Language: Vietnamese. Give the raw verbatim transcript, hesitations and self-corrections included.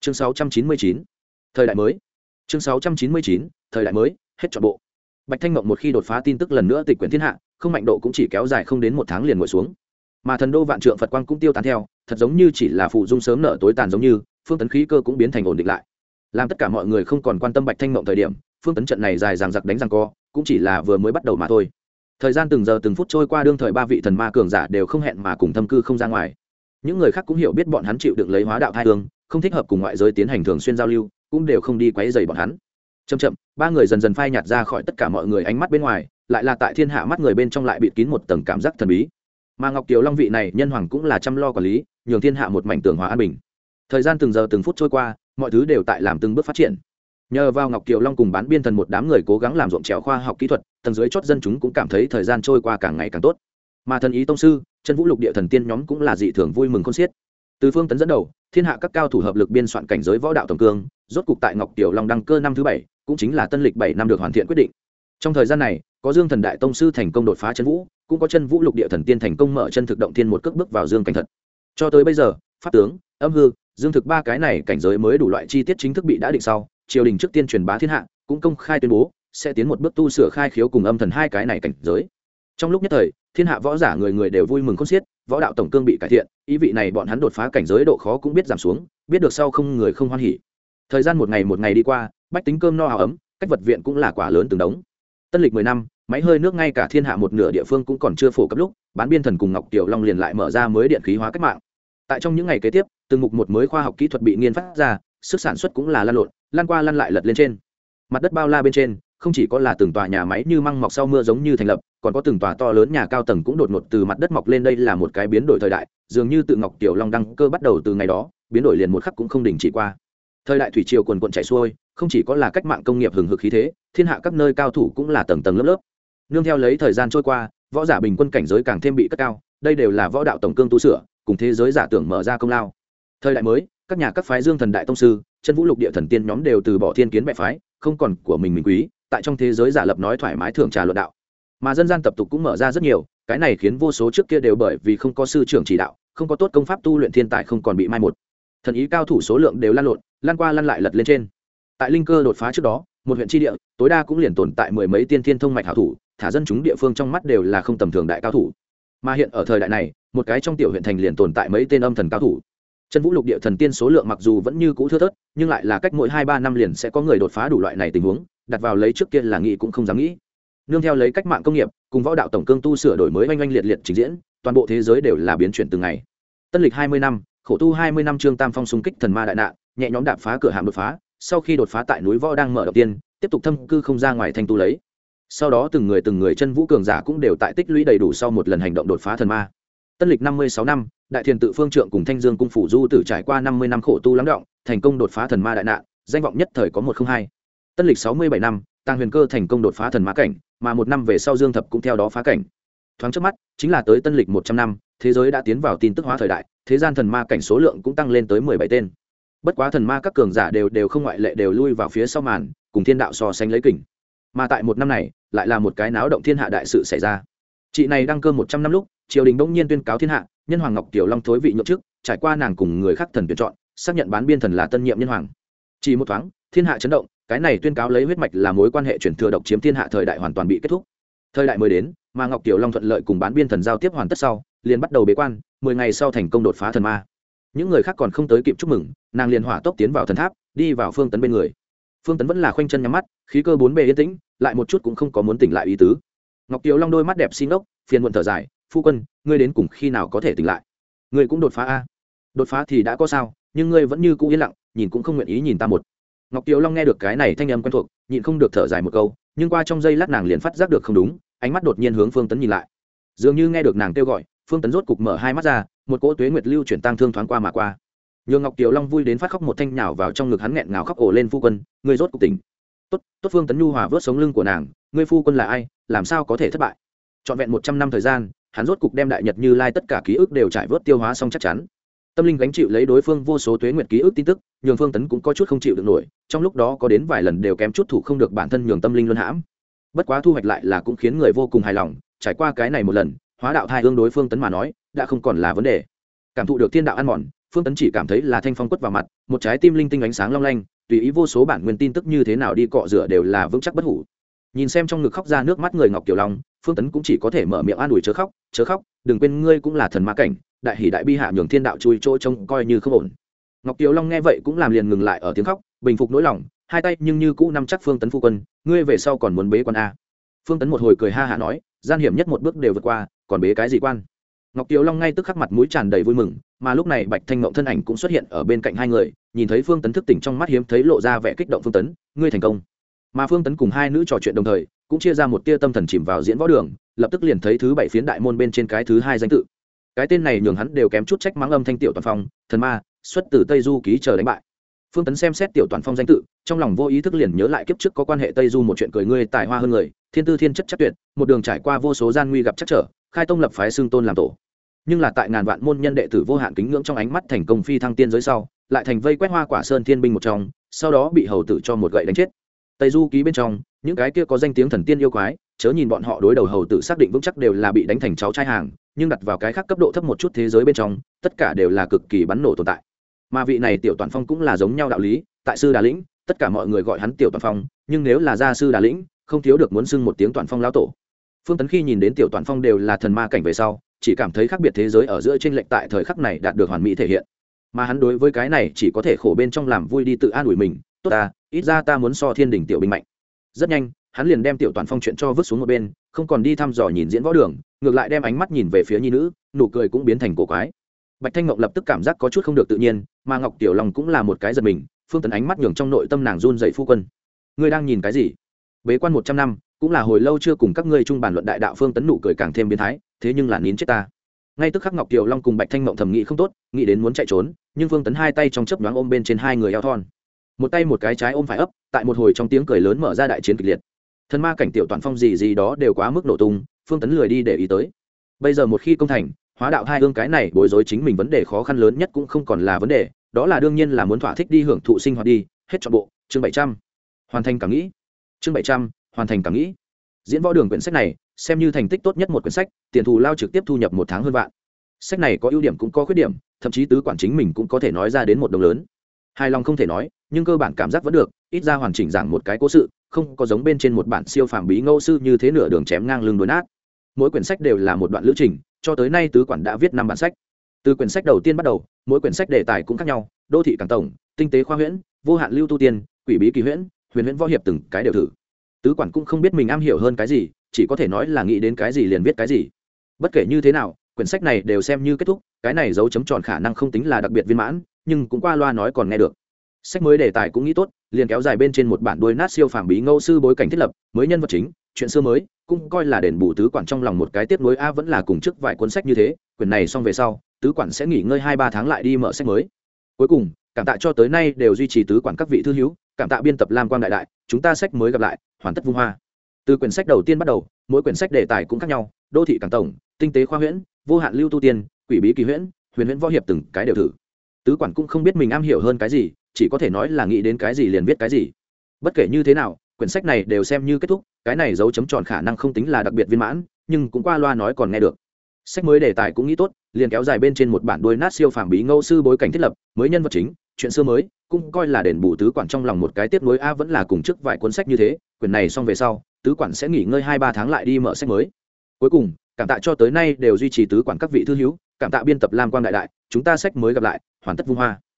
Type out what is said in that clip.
chương sáu trăm chín mươi chín thời đại mới. chương sáu trăm chín mươi chín thời đại mới. Hết trọn bộ. Bạch Thanh Mộng một khi đột phá tin tức lần nữa tịch quyển thiên hạ, không mạnh độ cũng chỉ kéo dài không đến một tháng liền ngồi xuống, mà thần đô vạn trượng Phật quang cũng tiêu tán theo, thật giống như chỉ là phụ dung sớm nở tối tàn, giống như phương tấn khí cơ cũng biến thành ổn định lại, làm tất cả mọi người không còn quan tâm Bạch Thanh Mộng thời điểm, phương tấn trận này dài dằng dặc đánh răng co cũng chỉ là vừa mới bắt đầu mà thôi. Thời gian từng giờ từng phút trôi qua, đương thời ba vị thần ma cường giả đều không hẹn mà cùng thâm cư không ra ngoài. Những người khác cũng hiểu biết bọn hắn chịu đựng lấy hóa đạo thai hương, không thích hợp cùng ngoại giới tiến hành thường xuyên giao lưu, cũng đều không đi quấy rầy bọn hắn. Chậm chậm, ba người dần dần phai nhạt ra khỏi tất cả mọi người ánh mắt bên ngoài, lại là tại thiên hạ mắt người bên trong lại bịt kín một tầng cảm giác thần bí. Mà Ngọc Kiều Long vị này nhân hoàng cũng là chăm lo quản lý, nhường thiên hạ một mảnh tường hòa an bình. Thời gian từng giờ từng phút trôi qua, mọi thứ đều tại làm từng bước phát triển. Nhờ vào Ngọc Kiều Long cùng bán biên thần một đám người cố gắng làm ruộng trèo khoa học kỹ thuật, tầng dưới chót dân chúng cũng cảm thấy thời gian trôi qua càng ngày càng tốt. Mà thần ý tông sư, chân vũ lục địa thần tiên nhóm cũng là dị thường vui mừng khôn xiết. Từ phương tấn dẫn đầu, thiên hạ các cao thủ hợp lực biên soạn cảnh giới võ đạo tổng cương, rốt cục tại Ngọc Kiều Long đăng cơ năm thứ bảy, cũng chính là tân lịch bảy năm được hoàn thiện quyết định. Trong thời gian này, có Dương Thần Đại Tông sư thành công đột phá chân vũ, cũng có chân vũ lục địa thần tiên thành công mở chân thực động thiên một cước bước vào dương cảnh thật. Cho tới bây giờ, pháp tướng, âm hư, dương thực ba cái này cảnh giới mới đủ loại chi tiết chính thức bị đã định sau, triều đình trước tiên truyền bá thiên hạ, cũng công khai tuyên bố sẽ tiến một bước tu sửa khai khiếu cùng âm thần hai cái này cảnh giới. Trong lúc nhất thời, thiên hạ võ giả người người đều vui mừng khôn xiết, võ đạo tổng cương bị cải thiện, ý vị này bọn hắn đột phá cảnh giới độ khó cũng biết giảm xuống, biết được sau không người không hoan hỉ. Thời gian một ngày một ngày đi qua, bách tính cơm no áo ấm, cách vật viện cũng là quả lớn từng đống. Tân lịch mười năm, máy hơi nước ngay cả thiên hạ một nửa địa phương cũng còn chưa phổ cập lúc, bán biên thần cùng Ngọc Kiều Long liền lại mở ra mới điện khí hóa cách mạng. Tại trong những ngày kế tiếp, từng mục một mới khoa học kỹ thuật bị nghiên phát ra, sức sản xuất cũng là lăn lộn, lăn qua lăn lại lật lên trên. Mặt đất bao la bên trên, không chỉ có là từng tòa nhà máy như măng mọc sau mưa giống như thành lập, còn có từng tòa to lớn nhà cao tầng cũng đột ngột từ mặt đất mọc lên. Đây là một cái biến đổi thời đại, dường như tự Ngọc Kiều Long đăng cơ bắt đầu từ ngày đó, biến đổi liền một khắc cũng không đình chỉ qua. Thời đại thủy triều quần quần chảy xuôi, không chỉ có là cách mạng công nghiệp hừng hực khí thế, thiên hạ các nơi cao thủ cũng là tầng tầng lớp lớp. Nương theo lấy thời gian trôi qua, võ giả bình quân cảnh giới càng thêm bị cất cao, đây đều là võ đạo tổng cương tu sửa, cùng thế giới giả tưởng mở ra công lao. Thời đại mới, các nhà các phái Dương Thần Đại Tông sư, chân vũ lục địa thần tiên nhóm đều từ bỏ thiên kiến bệ phái, không còn của mình mình quý, tại trong thế giới giả lập nói thoải mái thưởng trà luận đạo. Mà dân gian tập tục cũng mở ra rất nhiều, cái này khiến vô số trước kia đều bởi vì không có sư trưởng chỉ đạo, không có tốt công pháp tu luyện thiên tài không còn bị mai một. Thần ý cao thủ số lượng đều lan lộn, lan qua lăn lại lật lên trên. Tại linh cơ đột phá trước đó, một huyện tri địa tối đa cũng liền tồn tại mười mấy tiên thiên thông mạch hảo thủ, thả dân chúng địa phương trong mắt đều là không tầm thường đại cao thủ. Mà hiện ở thời đại này, một cái trong tiểu huyện thành liền tồn tại mấy tên âm thần cao thủ. Chân vũ lục địa thần tiên số lượng mặc dù vẫn như cũ thưa thớt, nhưng lại là cách mỗi hai ba năm liền sẽ có người đột phá đủ loại này tình huống, đặt vào lấy trước kia là nghĩ cũng không dám nghĩ. Nương theo lấy cách mạng công nghiệp cùng võ đạo tổng cương tu sửa đổi mới oanh oanh liệt liệt trình diễn, toàn bộ thế giới đều là biến chuyển từng ngày. Tân lịch hai mươi năm, khổ tu hai mươi năm, Trương Tam Phong xung kích thần ma đại nạn, nhẹ nhõm đạp phá cửa hàm đột phá, sau khi đột phá tại núi võ đang mở đầu tiên, tiếp tục thâm cư không ra ngoài thành tu lấy. Sau đó từng người từng người chân vũ cường giả cũng đều tại tích lũy đầy đủ sau một lần hành động đột phá thần ma. Tân lịch năm mươi sáu năm, đại thiền tự phương trượng cùng Thanh Dương cung phủ du tử trải qua năm mươi năm khổ tu lắng đọng, thành công đột phá thần ma đại nạn, danh vọng nhất thời có một không hai. Tân lịch sáu mươi bảy năm, Tàng Huyền Cơ thành công đột phá thần ma cảnh, mà một năm về sau Dương Thập cũng theo đó phá cảnh. Thoáng trước mắt, chính là tới tân lịch một trăm năm, thế giới đã tiến vào tin tức hóa thời đại, thế gian thần ma cảnh số lượng cũng tăng lên tới mười bảy tên. Bất quá thần ma các cường giả đều đều không ngoại lệ đều lui vào phía sau màn, cùng thiên đạo so sánh lấy kình. Mà tại một năm này, lại là một cái náo động thiên hạ đại sự xảy ra. Chị này đăng cơ một trăm năm lúc, triều đình bỗng nhiên tuyên cáo thiên hạ, nhân hoàng Ngọc Kiều Long thối vị nhượng chức, trải qua nàng cùng người khác thần tuyển chọn, xác nhận bán biên thần là tân nhiệm nhân hoàng. Chỉ một thoáng, thiên hạ chấn động, cái này tuyên cáo lấy huyết mạch là mối quan hệ truyền thừa độc chiếm thiên hạ thời đại hoàn toàn bị kết thúc. Thời đại mới đến, mà Ngọc Kiều Long thuận lợi cùng bán biên thần giao tiếp hoàn tất sau, liền bắt đầu bế quan, mười ngày sau thành công đột phá thần ma. Những người khác còn không tới kịp chúc mừng, nàng liền hỏa tốc tiến vào thần tháp, đi vào Phương Tấn bên người. Phương Tấn vẫn là khoanh chân nhắm mắt, khí cơ bốn bề yên tĩnh, lại một chút cũng không có muốn tỉnh lại ý tứ. Ngọc Kiều Long đôi mắt đẹp xin ốc, phiền muộn thở dài, "Phu quân, ngươi đến cùng khi nào có thể tỉnh lại? Ngươi cũng đột phá a?" "Đột phá thì đã có sao, nhưng ngươi vẫn như cũ yên lặng, nhìn cũng không nguyện ý nhìn ta một." Ngọc Kiều Long nghe được cái này thanh âm quen thuộc, nhịn không được thở dài một câu, nhưng qua trong giây lát nàng liền phát giác được không đúng, ánh mắt đột nhiên hướng Phương Tấn nhìn lại. Dường như nghe được nàng kêu gọi, Phương Tấn rốt cục mở hai mắt ra, một cỗ tuế nguyệt lưu chuyển tang thương thoáng qua mà qua. Nhường Ngọc Kiều Long vui đến phát khóc một thanh nhào vào trong ngực hắn, nghẹn ngào khóc ồ lên, "Phu quân, ngươi rốt cục tỉnh." "Tốt, tốt." Phương Tấn nhu hòa vớt sống lưng của nàng, "Ngươi phu quân là ai, làm sao có thể thất bại?" Trọn vẹn một trăm năm thời gian, hắn rốt cục đem đại nhật Như Lai tất cả ký ức đều trải vớt tiêu hóa xong chắc chắn. Tâm linh gánh chịu lấy đối phương vô số tuế nguyệt ký ức tin tức, nhường Phương Tấn cũng có chút không chịu được nổi, trong lúc đó có đến vài lần đều kém chút thủ không được bản thân, nhường tâm linh luân hãm. Bất quá thu hoạch lại là cũng khiến người vô cùng hài lòng, trải qua cái này một lần, hóa đạo thai ương đối Phương Tấn mà nói đã không còn là vấn đề. Cảm thụ được thiên đạo ăn mòn, Phương Tấn chỉ cảm thấy là thanh phong quất vào mặt, một trái tim linh tinh ánh sáng long lanh, tùy ý vô số bản nguyên tin tức như thế nào đi cọ rửa đều là vững chắc bất hủ. Nhìn xem trong ngực khóc ra nước mắt người Ngọc Kiều Long, Phương Tấn cũng chỉ có thể mở miệng an ủi chớ khóc, chớ khóc, đừng quên ngươi cũng là thần ma cảnh, đại hỉ đại bi hạ nhường thiên đạo chui chỗ trông coi như không ổn. Ngọc Kiều Long nghe vậy cũng làm liền ngừng lại ở tiếng khóc, bình phục nỗi lòng, hai tay nhưng như cũ nắm chắc Phương Tấn phu quân, ngươi về sau còn muốn bế quan a? Phương Tấn một hồi cười ha hả nói, gian hiểm nhất một bước đều vượt qua, còn bế cái gì quan? Ngọc Kiều Long ngay tức khắc mặt mũi tràn đầy vui mừng, mà lúc này Bạch Thanh Mộng thân ảnh cũng xuất hiện ở bên cạnh hai người, nhìn thấy Phương Tấn thức tỉnh trong mắt hiếm thấy lộ ra vẻ kích động. Phương Tấn, ngươi thành công. Mà Phương Tấn cùng hai nữ trò chuyện đồng thời, cũng chia ra một tia tâm thần chìm vào diễn võ đường, lập tức liền thấy thứ bảy phiến đại môn bên trên cái thứ hai danh tự. Cái tên này nhường hắn đều kém chút trách mắng âm thanh Tiểu Toàn Phong, thần ma, xuất từ Tây Du ký chờ đánh bại. Phương Tấn xem xét Tiểu Toàn Phong danh tự, trong lòng vô ý thức liền nhớ lại kiếp trước có quan hệ Tây Du một chuyện cười ngươi tài hoa hơn người, thiên tư thiên chất chắc tuyệt, một đường trải qua vô số gian nguy gặp chắc trở, khai tông lập phái xưng tôn làm tổ. Nhưng là tại ngàn vạn môn nhân đệ tử vô hạn kính ngưỡng trong ánh mắt thành công phi thăng tiên giới sau, lại thành vây quét Hoa Quả Sơn thiên binh một trong, sau đó bị hầu tử cho một gậy đánh chết. Tây Du ký bên trong, những cái kia có danh tiếng thần tiên yêu quái, chớ nhìn bọn họ đối đầu hầu tử xác định vững chắc đều là bị đánh thành cháu trai hàng, nhưng đặt vào cái khác cấp độ thấp một chút thế giới bên trong, tất cả đều là cực kỳ bắn nổ tồn tại. Mà vị này Tiểu Toàn Phong cũng là giống nhau đạo lý, tại sư Đà Lĩnh, tất cả mọi người gọi hắn Tiểu Toàn Phong, nhưng nếu là gia sư Đà Lĩnh, không thiếu được muốn xưng một tiếng Toàn Phong lão tổ. Phương Tấn khi nhìn đến Tiểu Toàn Phong đều là thần ma cảnh về sau, chỉ cảm thấy khác biệt thế giới ở giữa trên lệch tại thời khắc này đạt được hoàn mỹ thể hiện. Mà hắn đối với cái này chỉ có thể khổ bên trong làm vui đi tự an ủi mình, tốt ta, ít ra ta muốn so thiên đỉnh tiểu binh mạnh. Rất nhanh, hắn liền đem Tiểu Toàn Phong chuyện cho vứt xuống một bên, không còn đi thăm dò nhìn diễn võ đường, ngược lại đem ánh mắt nhìn về phía nhi nữ, nụ cười cũng biến thành cổ quái. Bạch Thanh Mộng lập tức cảm giác có chút không được tự nhiên, mà Ngọc Tiểu Long cũng là một cái giật mình, Phương Tấn ánh mắt nhường trong nội tâm nàng run rẩy. Phu quân, ngươi đang nhìn cái gì? Bế quan một trăm năm, cũng là hồi lâu chưa cùng các ngươi chung bàn luận đại đạo. Phương Tấn nụ cười càng thêm biến thái, thế nhưng là nín chết ta. Ngay tức khắc Ngọc Tiểu Long cùng Bạch Thanh Mộng thầm nghĩ không tốt, nghĩ đến muốn chạy trốn, nhưng Phương Tấn hai tay trong chớp nhoáng ôm bên trên hai người eo thon, một tay một cái trái ôm phải ấp, tại một hồi trong tiếng cười lớn mở ra đại chiến kịch liệt. Thần ma cảnh Tiểu Toàn Phong gì gì đó đều quá mức nổ tung, Phương Tấn lười đi để ý tới. Bây giờ một khi công thành, hóa đạo hai ương cái này bối rối chính mình vấn đề khó khăn lớn nhất cũng không còn là vấn đề, đó là đương nhiên là muốn thỏa thích đi hưởng thụ sinh hoạt đi, hết trọn bộ. Chương bảy trăm, hoàn thành cảm nghĩ. Chương bảy trăm, hoàn thành cảm nghĩ. Diễn võ đường quyển sách này xem như thành tích tốt nhất một quyển sách, tiền thù lao trực tiếp thu nhập một tháng hơn vạn. Sách này có ưu điểm cũng có khuyết điểm, thậm chí tứ quản chính mình cũng có thể nói ra đến một đồng lớn. Hài lòng không thể nói, nhưng cơ bản cảm giác vẫn được, ít ra hoàn chỉnh giảng một cái cố sự, không có giống bên trên một bản siêu phàm bí ngẫu sư như thế nửa đường chém ngang lưng đốn nát. Mỗi quyển sách đều là một đoạn lữ trình, cho tới nay tứ quản đã viết năm bản sách. Từ quyển sách đầu tiên bắt đầu, mỗi quyển sách đề tài cũng khác nhau, đô thị càng tổng, tinh tế khoa huyễn, vô hạn lưu tu tiên, quỷ bí kỳ huyễn, huyền huyễn võ hiệp từng cái đều thử. Tứ quản cũng không biết mình am hiểu hơn cái gì, chỉ có thể nói là nghĩ đến cái gì liền viết cái gì. Bất kể như thế nào, quyển sách này đều xem như kết thúc, cái này dấu chấm tròn khả năng không tính là đặc biệt viên mãn, nhưng cũng qua loa nói còn nghe được. Sách mới đề tài cũng nghĩ tốt, liền kéo dài bên trên một bản đuôi nát siêu phàm bí ngẫu sư bối cảnh thiết lập, mới nhân vật chính, chuyện xưa mới, cũng coi là đền bù tứ quản trong lòng một cái tiếp nối a vẫn là cùng trước vài cuốn sách như thế, quyển này xong về sau, tứ quản sẽ nghỉ ngơi hai ba tháng lại đi mở sách mới. Cuối cùng, cảm tạ cho tới nay đều duy trì tứ quản các vị thư hữu, cảm tạ biên tập Lam Quang đại đại, chúng ta sách mới gặp lại, hoàn tất vung hoa. Từ quyển sách đầu tiên bắt đầu, mỗi quyển sách đề tài cũng khác nhau, đô thị càng tổng, tinh tế khoa huyễn, vô hạn lưu tu tiên, quỷ bí kỳ huyễn, huyền huyễn võ hiệp từng cái đều thử. Tứ quản cũng không biết mình am hiểu hơn cái gì, chỉ có thể nói là nghĩ đến cái gì liền viết cái gì. Bất kể như thế nào, quyển sách này đều xem như kết thúc, cái này dấu chấm tròn khả năng không tính là đặc biệt viên mãn, nhưng cũng qua loa nói còn nghe được. Sách mới đề tài cũng nghĩ tốt, liền kéo dài bên trên một bản đuôi nát siêu phàm bí ngẫu sư bối cảnh thiết lập, mới nhân vật chính, chuyện xưa mới, cũng coi là đền bù tứ quản trong lòng một cái tiếp nối a vẫn là cùng trước vài cuốn sách như thế, quyển này xong về sau, tứ quản sẽ nghỉ ngơi hai ba tháng lại đi mở sách mới. Cuối cùng, cảm tạ cho tới nay đều duy trì tứ quản các vị thư hữu, cảm tạ biên tập Lam Quang đại đại, chúng ta sách mới gặp lại, hoàn tất vung hoa.